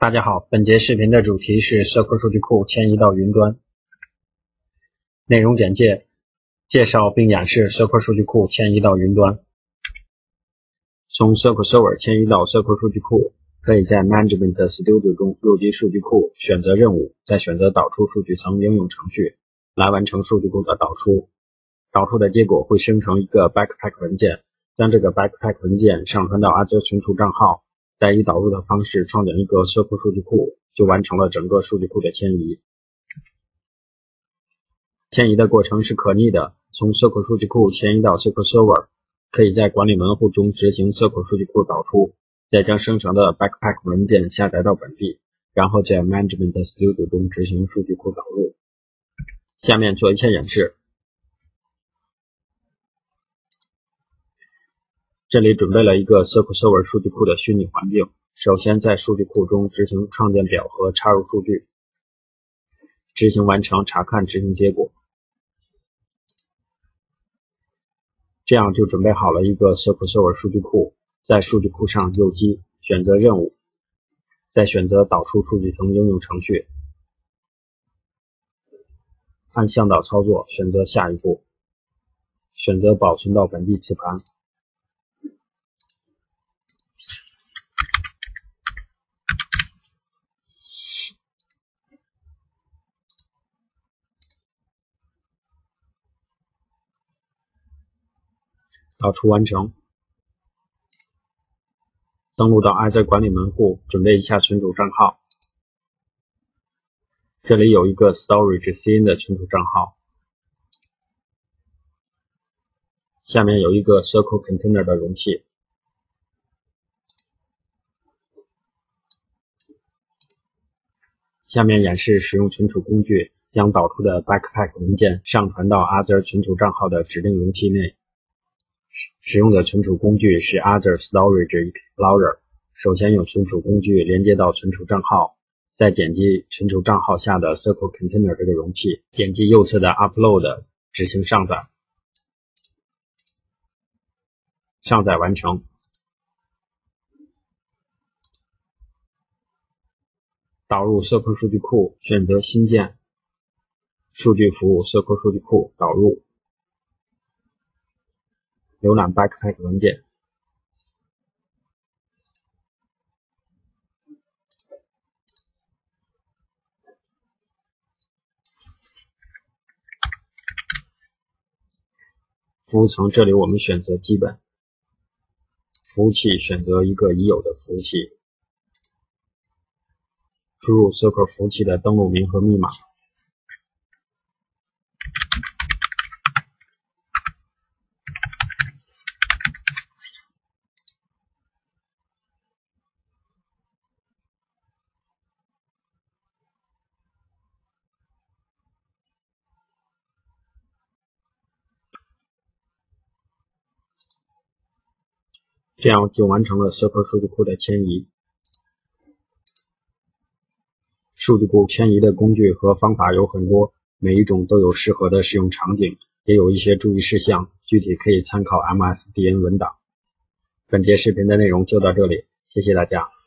大家好，本节视频的主题是 SQL 数据库迁移到云端。内容简介：介绍并演示 SQL 数据库迁移到云端。从 SQL Server 迁移到 SQL 数据库，可以在 Management Studio 中入机数据库，选择任务，再选择导出数据层应用程序，来完成数据库的导出。导出的结果会生成一个 Backpack 文件，将这个 Backpack 文件上传到 Azure 存储账号。再以导入的方式创建一个 SQL 数据库，就完成了整个数据库的迁移。迁移的过程是可逆的，从 SQL 数据库迁移到 SQL Server， 可以在管理门户中执行 SQL 数据库导出，再将生成的 Backpack 文件下载到本地，然后在 Management Studio 中执行数据库导入。下面做一些演示。这里准备了一个 SQL Server 数据库的虚拟环境。首先在数据库中执行创建表和插入数据，执行完成查看执行结果。这样就准备好了一个 SQL Server 数据库。在数据库上右击，选择任务，再选择导出数据层应用程序，按向导操作选择下一步，选择保存到本地磁盘。导出完成，登录到 Azure 管理门户，准备一下存储账号。这里有一个 Storage CN 的存储账号，下面有一个 SQL Container 的容器。下面演示使用存储工具，将导出的 Backpack 文件上传到 Azure 存储账号的指定容器内。使用的存储工具是 Azure Storage Explorer。首先用存储工具连接到存储账号，再点击存储账号下的 SQL Container 这个容器，点击右侧的 Upload， 执行上载。上载完成。导入 SQL 数据库，选择新建，数据服务 SQL 数据库导入。浏览 Backpack 文件。服务层，这里我们选择基本。服务器选择一个已有的服务器。输入 SQL 服务器的登录名和密码。这样就完成了 SQL 数据库的迁移。数据库迁移的工具和方法有很多，每一种都有适合的使用场景，也有一些注意事项，具体可以参考 MSDN 文档。本节视频的内容就到这里，谢谢大家。